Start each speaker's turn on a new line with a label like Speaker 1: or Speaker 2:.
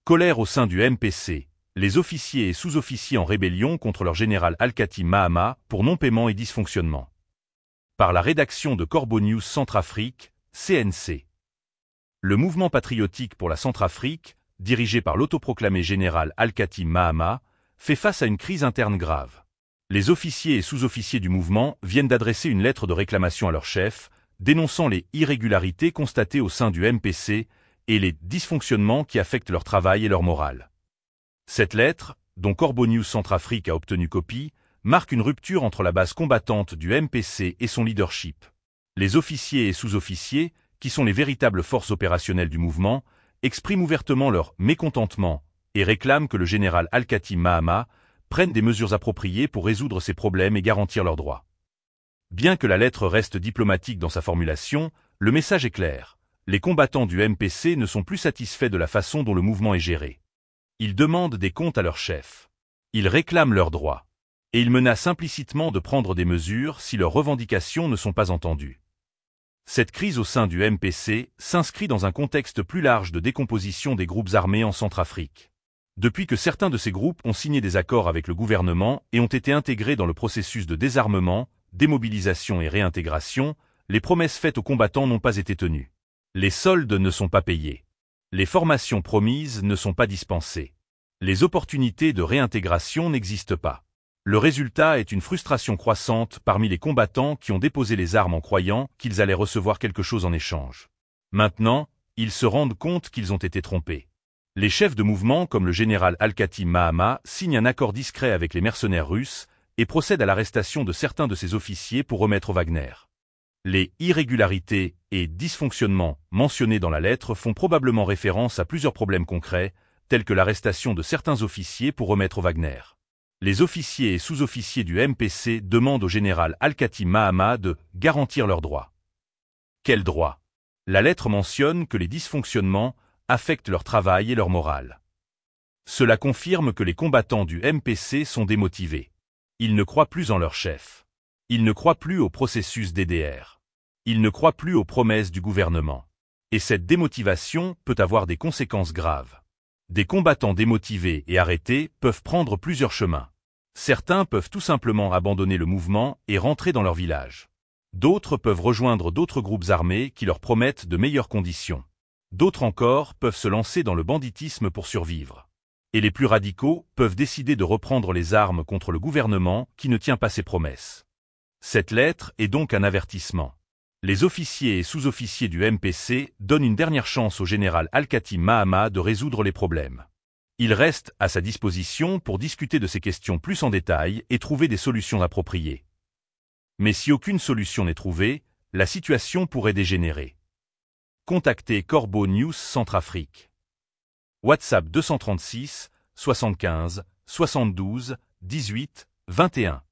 Speaker 1: Colère au sein du MPC, les officiers et sous-officiers en rébellion contre leur général Al-Khatim Mahama pour non-paiement et dysfonctionnement. Par la rédaction de Corbeau News Centrafrique, CNC. Le mouvement patriotique pour la Centrafrique, dirigé par l'autoproclamé général Al-Khatim Mahama, fait face à une crise interne grave. Les officiers et sous-officiers du mouvement viennent d'adresser une lettre de réclamation à leur chef, dénonçant les irrégularités constatées au sein du MPC et les dysfonctionnements qui affectent leur travail et leur morale. Cette lettre, dont Corbeau News Centrafrique a obtenu copie, marque une rupture entre la base combattante du MPC et son leadership. Les officiers et sous-officiers, qui sont les véritables forces opérationnelles du mouvement, expriment ouvertement leur mécontentement et réclament que le général Al-Khatim Mahama prenne des mesures appropriées pour résoudre ces problèmes et garantir leurs droits. Bien que la lettre reste diplomatique dans sa formulation, le message est clair. Les combattants du MPC ne sont plus satisfaits de la façon dont le mouvement est géré. Ils demandent des comptes à leur chef. Ils réclament leurs droits. Et ils menacent implicitement de prendre des mesures si leurs revendications ne sont pas entendues. Cette crise au sein du MPC s'inscrit dans un contexte plus large de décomposition des groupes armés en Centrafrique. Depuis que certains de ces groupes ont signé des accords avec le gouvernement et ont été intégrés dans le processus de désarmement, démobilisation et réintégration, les promesses faites aux combattants n'ont pas été tenues. Les soldes ne sont pas payés. Les formations promises ne sont pas dispensées. Les opportunités de réintégration n'existent pas. Le résultat est une frustration croissante parmi les combattants qui ont déposé les armes en croyant qu'ils allaient recevoir quelque chose en échange. Maintenant, ils se rendent compte qu'ils ont été trompés. Les chefs de mouvement comme le général Al-Khatim Mahama signent un accord discret avec les mercenaires russes et procèdent à l'arrestation de certains de ses officiers pour remettre au Wagner. Les irrégularités et dysfonctionnements mentionnés dans la lettre font probablement référence à plusieurs problèmes concrets, tels que l'arrestation de certains officiers pour remettre au Wagner. Les officiers et sous-officiers du MPC demandent au général Al-Khatim Mahama de garantir leurs droits. Quels droits? La lettre mentionne que les dysfonctionnements affectent leur travail et leur morale. Cela confirme que les combattants du MPC sont démotivés. Ils ne croient plus en leur chef. Ils ne croient plus au processus DDR. Ils ne croient plus aux promesses du gouvernement. Et cette démotivation peut avoir des conséquences graves. Des combattants démotivés et arrêtés peuvent prendre plusieurs chemins. Certains peuvent tout simplement abandonner le mouvement et rentrer dans leur village. D'autres peuvent rejoindre d'autres groupes armés qui leur promettent de meilleures conditions. D'autres encore peuvent se lancer dans le banditisme pour survivre. Et les plus radicaux peuvent décider de reprendre les armes contre le gouvernement qui ne tient pas ses promesses. Cette lettre est donc un avertissement. Les officiers et sous-officiers du MPC donnent une dernière chance au général Al-Khatim Mahama de résoudre les problèmes. Il reste à sa disposition pour discuter de ces questions plus en détail et trouver des solutions appropriées. Mais si aucune solution n'est trouvée, la situation pourrait dégénérer. Contactez Corbeau News Centrafrique. WhatsApp 236 75 72 18 21.